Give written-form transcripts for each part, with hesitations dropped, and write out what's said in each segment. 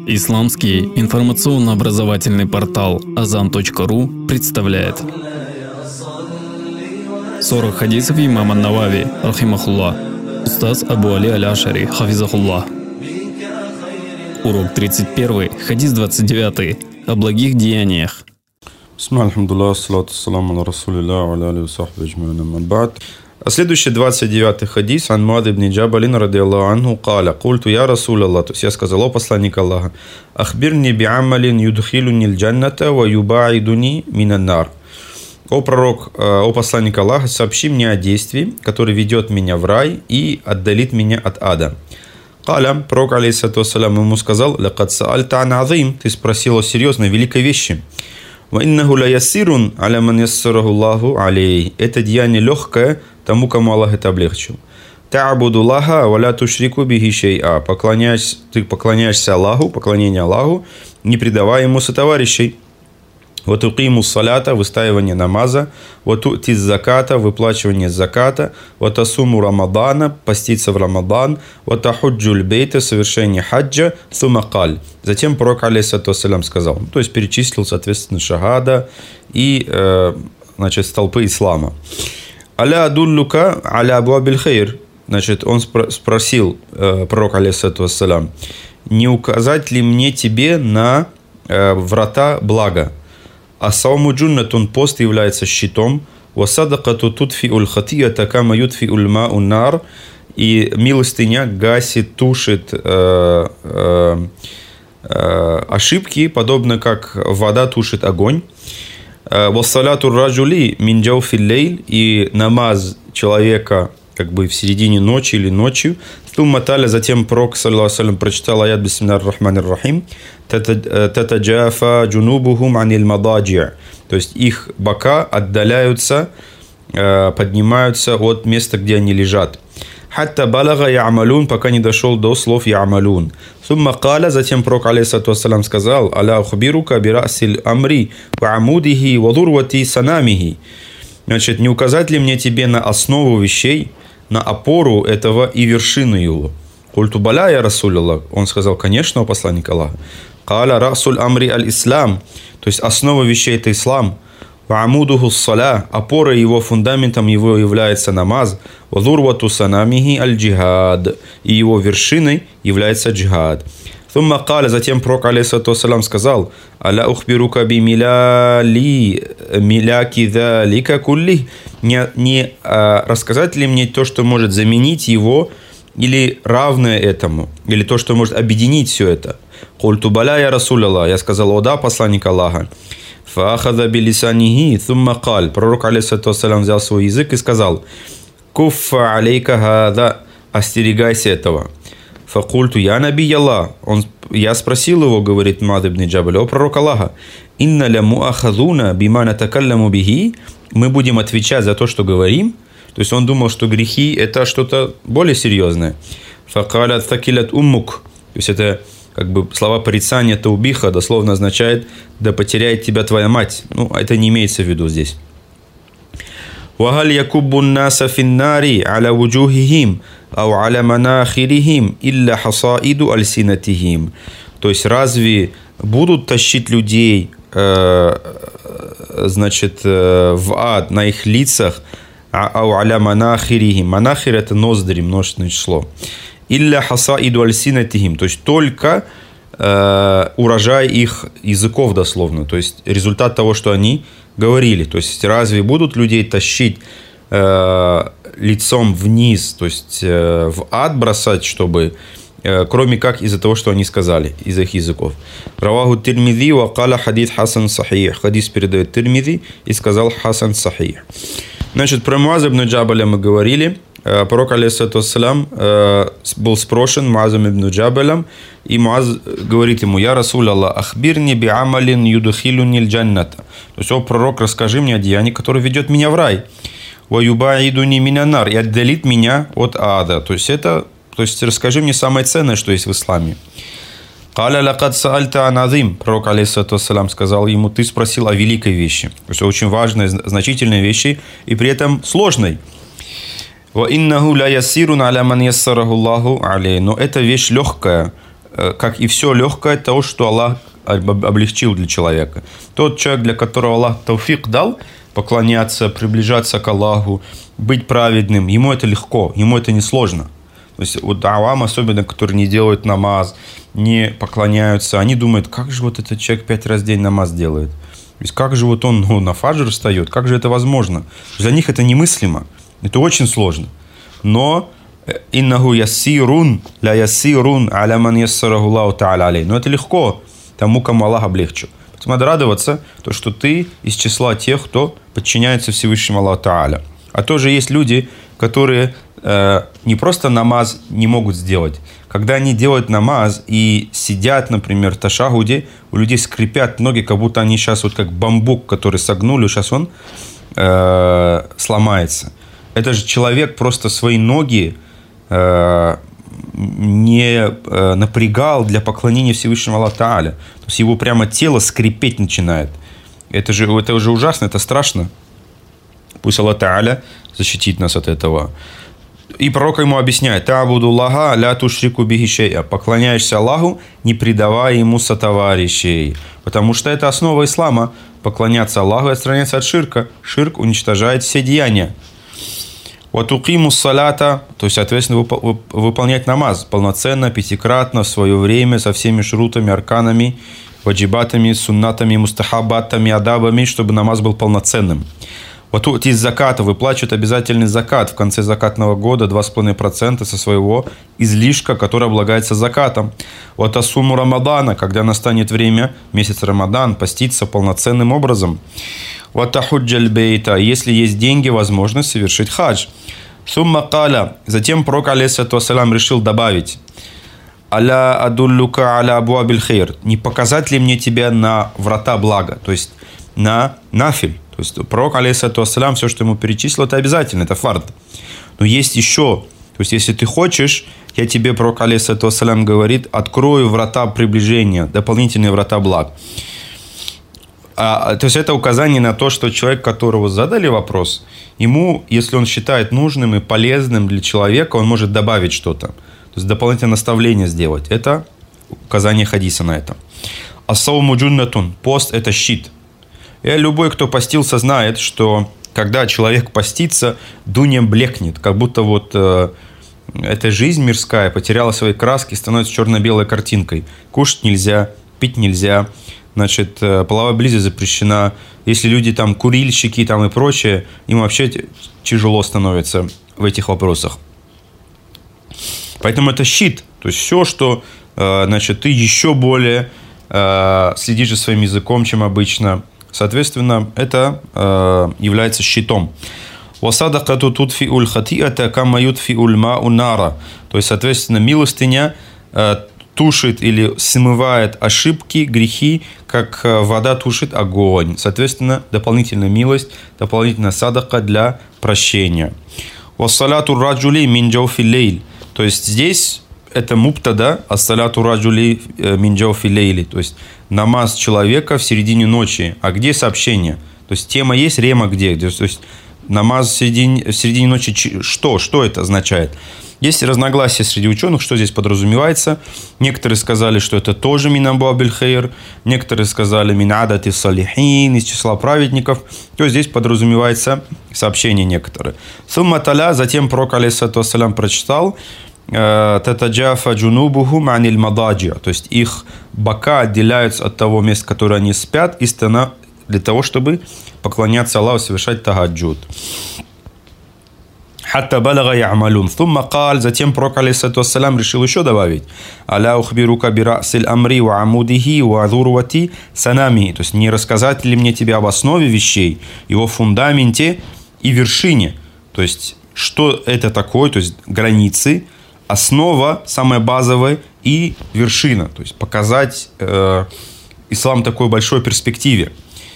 Исламский информационно-образовательный портал Azan.ru представляет 40 хадисов имама Навави, рахимахуллах, устаз Абу Али Аль-Ашари, хафизахуллах. Урок 31, хадис 29, о благих деяниях. Следующий 29-й хадис ан Муад ибн Джабалин радиаллаху анху каля культу я Расул Аллах, то есть я сказал: о посланник Аллаха, ахбирни би'амалин юдхилуни аль-джанната ва юбаидуни минан нар. О пророк, о посланник Аллаха, сообщи мне о действии, которое ведет меня в рай и отдалит меня от ада. Каля, пророк алейхиссалату вассалям ему сказал: лакад саальта ан азим, ты спросил о серьезной, великой вещи. Ва иннаху ла яссирун аля ман яссараху Аллаху алей. Это деяние легкое тому, кому Аллах это облегчил. Та'буду Аллаха ва ла тушрику бихи шей'a. Ты поклоняешься Аллаху, поклонение Аллаху, не предавая ему сотоварищей. Ва туқиму салята, выстаивание намаза, ва ту'ти заката, выплачивание заката, ва тасуму рамадана, поститься в Рамадан, ва тахуджу бейта, совершение хаджа, сума каль. Затем пророк алейхиссалату вассалям сказал, то есть перечислил, соответственно, шахада и столпы ислама. Аля адуллука аля абуабиль хейр. Значит, он спросил пророк алейхиссалату вассалям: не указать ли мне тебе на врата блага? А сауму джуннатун, пост является щитом. Васадакату тутфиуль хатията кама ютфиуль ма'ун нар. И милостыня гасит, тушит ошибки, подобно как вода тушит огонь. Вассаляту раджули мин джауфил лейль, и намаз человека как бы в середине ночи или ночью. Тумматаля, затем пророк саллаллаху алейхи ва саллям прочитал аят бисмиллахир рахманир рахим: татаджафа джунубухум анил мададжи. То есть их бока отдаляются, поднимаются от места, где они лежат. Хатта балага я'малун, пока не дошел до слов я'малун. Сумма каля, затем пророк алейхиссалату вассалям сказал: аля ухбирука бирасиль амри ва амудихи ва дурвати санамихи. Значит, не указать ли мне тебе на основу вещей, на опору этого и вершину его? Культу баля я Расул Аллах. Он сказал: конечно, о посланник Аллаха. Каля расуль амри аль-ислам, то есть основа вещей это ислам. Ва амудуху ссаля, опора его, фундаментом его является намаз. Ва дурвату санамихи аль-джихад, и его вершиной является джихад. Сумма каля, затем пророк алейхиссалату вассалям сказал: аля ухбирука би миляки залика кулли. Не рассказать ли мне то, что может заменить его, или равное этому, или то, что может объединить все это? Культу баля я Расул Аллах. Я сказал: о да, посланник Аллаха. Фаахаза билисанихи сумма каль. Пророк алейхиссалату вассалям взял свой язык и сказал: куффа алейка хада, остерегайся этого. Факульту я наби Аллах. Я спросил его, говорит Муад ибн Джабаль: о пророк Аллаха, инна ля муахазуна бима натакалламу бихи. Мы будем отвечать за то, что говорим. То есть он думал, что грехи это что-то более серьезное. Факалят факилят уммук. То есть это как бы слова порицания таубиха, дословно означает: да потеряет тебя твоя мать. Ну, это не имеется в виду здесь. وَهَلْ يَكُبُّ النَّاسَ فِي النَّارِ عَلَى وُجُوهِهِمْ أَوْ عَلَى مَنَاخِرِهِمْ إِلَّا حَصَائِدُ أَلْسِنَتِهِمْ. То есть разве будут тащить людей в ад на их лицах? «Ау аля манахирихим». Манахир – это ноздри, множественное число. «Илля хасаиду альсинатихим». То есть только урожай их языков дословно. То есть результат того, что они говорили. То есть разве будут людей тащить лицом вниз, то есть в ад бросать, чтобы, кроме как из-за того, что они сказали, из их языков. Раваху Тирмизи ва каля хадис хасан сахих. Хадис передает Тирмизи и сказал хасан сахих. Значит, про Муаза ибн Джабаля мы говорили. Пророк алейхиссалату вассалям был спрошен Муазом ибн Джабалем, и Муаз говорит ему: я Расул Аллах, ахбирни би'амалин юдхилуни аль-джанната. То есть: о пророк, расскажи мне о деянии, которое ведет меня в рай. Ва юбаидуни минан нар, и отдалит меня от ада. То есть расскажи мне самое ценное, что есть в исламе. Каля лакад саальта ан азим. Пророк алейхиссалату вассалям сказал ему: ты спросил о великой вещи. То есть очень важной, значительной вещи и при этом сложной. Но эта вещь легкая как и все легкое от того, что Аллах облегчил для человека. Тот человек, для которого Аллах тауфик дал, поклоняться, приближаться к Аллаху, быть праведным, ему это легко, ему это не сложно. То есть вот авам, особенно, которые не делают намаз, не поклоняются, они думают, как же вот этот человек 5 раз в день намаз делает? То есть как же вот он на фаджр встает, как же это возможно? Для них это немыслимо, это очень сложно. Но иннаху яссирун ля яссирун аля ман яссараху Аллаху та'аля алей. Но это легко тому, кому Аллах облегчил. Поэтому надо радоваться, то, что ты из числа тех, кто подчиняется Всевышнему Аллаху та'аля. А тоже есть люди, которые не просто намаз не могут сделать. Когда они делают намаз и сидят, например, в ташахуде, у людей скрипят ноги, как будто они сейчас вот как бамбук, который согнули, сейчас он сломается. Это же человек просто свои ноги не напрягал для поклонения Всевышнему Аллаху та'аля. То есть его прямо тело скрипеть начинает. Это же ужасно, это страшно. Пусть Аллах та'аля защитит нас от этого. И пророк ему объясняет: «Та'будуллаха ля тушрику бихи шей'a». Поклоняешься Аллаху, не предавая ему сотоварищей. Потому что это основа ислама. Поклоняться Аллаху и отстраняться от ширка. Ширк уничтожает все деяния. «Ватукиму салата», то есть, соответственно, выполнять намаз полноценно, пятикратно, в свое время, со всеми шрутами, арканами, ваджибатами, суннатами, мустахабатами, адабами, чтобы намаз был полноценным. Вот из заката выплачивают обязательный закат в конце закатного года 2,5% со своего излишка, который облагается закатом. Вот асуму Рамадана, когда настанет время, месяц Рамадан, поститься полноценным образом. Вот ахуджаль бейта, если есть деньги, возможность совершить хадж. Сумма каля, затем пророк алейхиссалату вассалям решил добавить: аля адуллюка аля абуабиль хейр, не показать ли мне тебя на врата блага, то есть на нафиль. То есть пророк, алейхиссалату вассалям, все, что ему перечислил, это обязательно, это фард. Но есть еще, то есть если ты хочешь, я тебе, пророк, алейхиссалату вассалям, говорит, открою врата приближения, дополнительные врата благ. То есть это указание на то, что человек, которого задали вопрос, ему, если он считает нужным и полезным для человека, он может добавить что-то. То есть дополнительное наставление сделать. Это указание хадиса на это. Ас-сауму джуннатун. Пост – это щит. И любой, кто постился, знает, что когда человек постится, дуня блекнет, как будто вот эта жизнь мирская потеряла свои краски, становится черно-белой картинкой. Кушать нельзя, пить нельзя, значит, половая близость запрещена. Если люди там курильщики там и прочее, им вообще тяжело становится в этих вопросах. Поэтому это щит, то есть все, что, значит, ты еще более следишь за своим языком, чем обычно. Соответственно, это является щитом. «Васадакату тутфиуль хатиата кама ютфиуль ма'у нара». То есть, соответственно, милостыня тушит или смывает ошибки, грехи, как вода тушит огонь. Соответственно, дополнительная милость, дополнительная садака для прощения. «Вассаляту раджули мин джауфи лейль». То есть, здесь это муптада, ассаляту раджули мин джауфи лейли. То есть, намаз человека в середине ночи. А где сообщение? То есть тема есть, рема где? То есть намаз в середине ночи, что это означает? Есть разногласия среди ученых, что здесь подразумевается. Некоторые сказали, что это тоже мин абуабиль хейр. Некоторые сказали мин адати салихин, из числа праведников. То есть здесь подразумевается сообщение некоторые. Сумма таля, затем пророк алейхиссалату вассалям прочитал: татаджафа джунубухум аниль мададжи, то есть их бока отделяются от того места, в которое они спят, и для того, чтобы поклоняться Аллаху, совершать тагаджуд. Хатта балага я'малун. Сумма каль, затем пророк алейхиссалату вассалям решил еще добавить: аля ухбирука бирасиль амри ва амудихи ва адурвати санами, то есть не рассказать ли мне тебе об основе вещей, его фундаменте и вершине, то есть что это такое, то есть границы, основа, самая базовая, и вершина. То есть показать ислам в такой большой перспективе.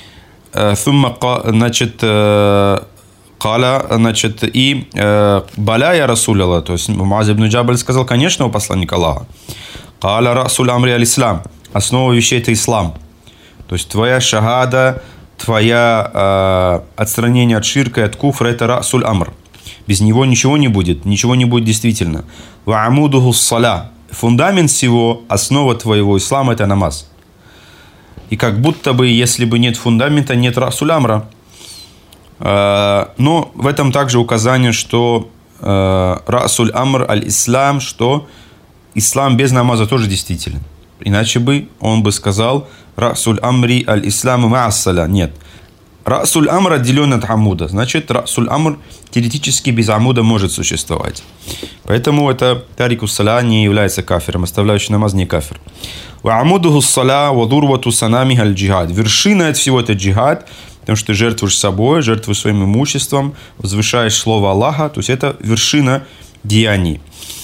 Значит, каля, значит, и баля я расуль Аллах. То есть Муаз ибн Джабаль сказал: конечно, у посланника Аллаха. Каля расуль амри аль-ислам. Основа вещей – это ислам. То есть твоя шахада, твоя отстранение от ширка и от куфра – это расуль амр. Без него ничего не будет действительно. Ва амудуху саля. фундамент всего, основа твоего ислама – это намаз. И как будто бы, если бы нет фундамента, нет расуль амра. Но в этом также указание, что расуль амр аль-ислам, что ислам без намаза тоже действителен. Иначе бы он бы сказал расуль амри аль-ислам ма'ассаля. Нет. Расуль амр отделен от амуда. Значит, расуль амр теоретически без амуда может существовать. Поэтому это тарику саля не является кафиром. Оставляющий намаз не кафир. Ва амудуху саля ва дурвату санами аль-джихад. Вершина от всего это джихад, потому что ты жертвуешь собой, жертвуешь своим имуществом, возвышаешь слово Аллаха. То есть это вершина деяний.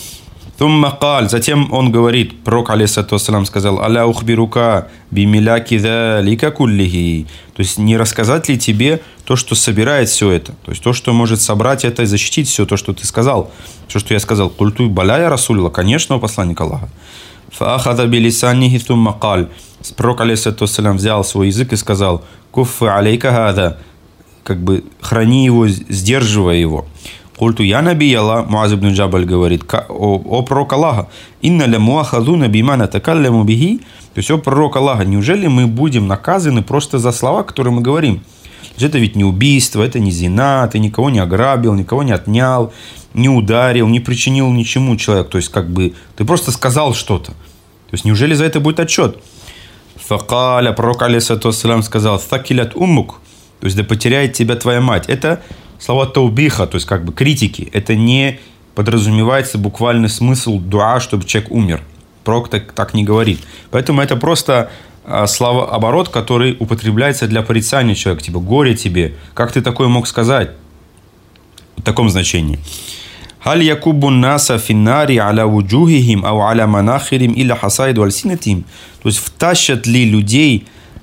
Затем он говорит, пророк, алейхиссалату вассалям, сказал: «Аля ухбирука бимиляки залика куллихи». То есть не рассказать ли тебе то, что собирает все это? То есть то, что может собрать это и защитить все то, что ты сказал. Все, что я сказал. «Культу балая расулла». Конечно, у посланника Аллаха. «Фаахада билисанихи тумма каль». Пророк, алейхиссалату вассалям, взял свой язык и сказал: «Куффа алейка хада». Как бы храни его, сдерживая его. Культу я наби Аллах, Муаз ибн Джабаль говорит: о пророк Аллаха, инна ля муахадуна бимана такалляму бихи. То есть, о пророк Аллаха, неужели мы будем наказаны просто за слова, которые мы говорим? Это ведь не убийство, это не зина, ты никого не ограбил, никого не отнял, не ударил, не причинил ничему человеку. То есть, как бы, ты просто сказал что-то. То есть, неужели за это будет отчет? Факаля, пророк алейхиссалату вассалям сказал: «Факилят уммук», то есть, да потеряет тебя твоя мать. Это слова таубиха, то есть как бы критики. Это не подразумевается буквальный смысл дуа, чтобы человек умер. Пророк так не говорит. Поэтому это просто словооборот, который употребляется для порицания человека. Типа горе тебе. Как ты такое мог сказать? В таком значении. Халь якубу наса финнари аля вуджухихим ау аля манахирим или хасайду альсинатим. То есть втащат ли людей...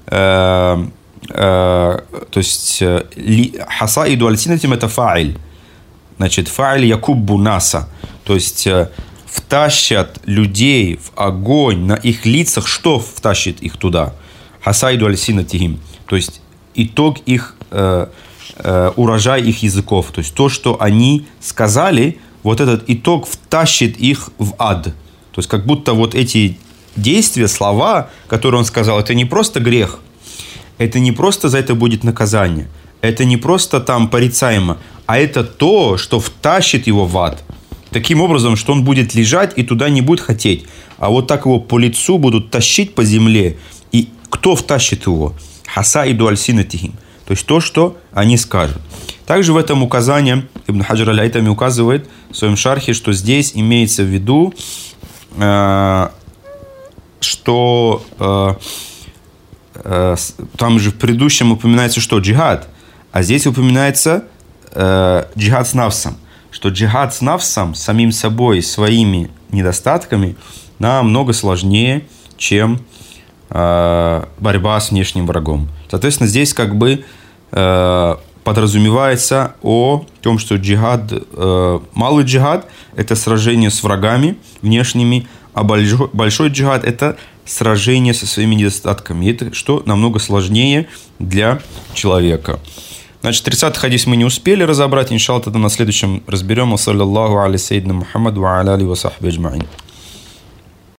то есть хасаиду альсинатим это фаиль. Значит, фаиль якуббу наса. То есть втащат людей в огонь на их лицах. Что втащит их туда? Хасаиду альсинатихим. То есть итог их, урожай их языков. То есть то, что они сказали, вот этот итог втащит их в ад. То есть как будто вот эти действия, слова, которые он сказал, это не просто грех. Это не просто за это будет наказание. Это не просто там порицаемо. А это то, что втащит его в ад. Таким образом, что он будет лежать и туда не будет хотеть. А вот так его по лицу будут тащить по земле. И кто втащит его? Хасаиду альсинатихим. То есть то, что они скажут. Также в этом указании Ибн Хаджар аль-Айтами указывает в своем шархе, что здесь имеется в виду, что... там же в предыдущем упоминается, что джихад, а здесь упоминается джихад с нафсом, что джихад с нафсом, самим собой, своими недостатками намного сложнее, чем борьба с внешним врагом. Соответственно, здесь как бы подразумевается о том, что джихад, малый джихад – это сражение с врагами внешними, а большой джихад – это сражение со своими недостатками. Это что намного сложнее для человека. Значит, 30-й хадис мы не успели разобрать. Иншаллах, тогда на следующем разберем. Саллаллаху аля сайидна Мухаммад ва аля али ва сахби аджмаин.